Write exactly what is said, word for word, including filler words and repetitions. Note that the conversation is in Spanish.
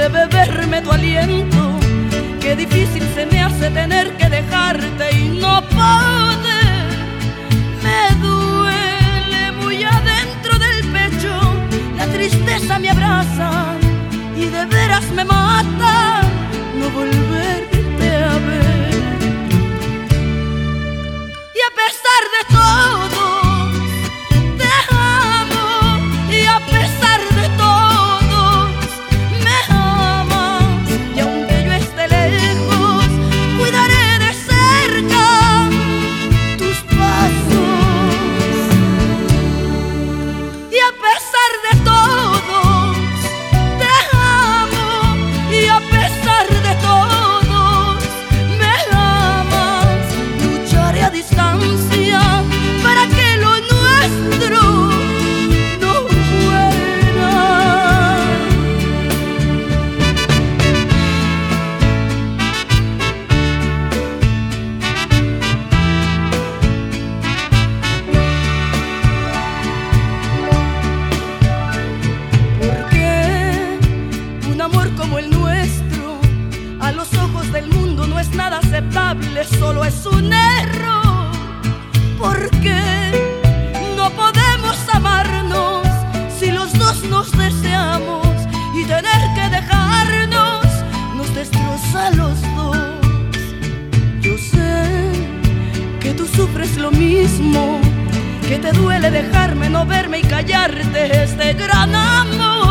de beberme tu aliento. Qué difícil se me hace tener que dejarte y no poder. Me duele muy adentro del pecho, la tristeza me abraza y de veras me mata no volverte a ver. Y a pesar de todo te amo, y a pesar de todo me amas, y aunque yo esté lejos cuidaré de cerca tus pasos. Y a pesar de todo te amo, y a pesar de todo me amas. Lucharé a distancia para que lo nuestro no muera. Porque un amor como el nuestro a los ojos del mundo no es nada aceptable, solo es un error. Porque no podemos amarnos si los dos nos deseamos, y tener que dejarnos nos destroza a los dos. Yo sé que tú sufres lo mismo, que te duele dejarme, no verme y callarte este gran amor.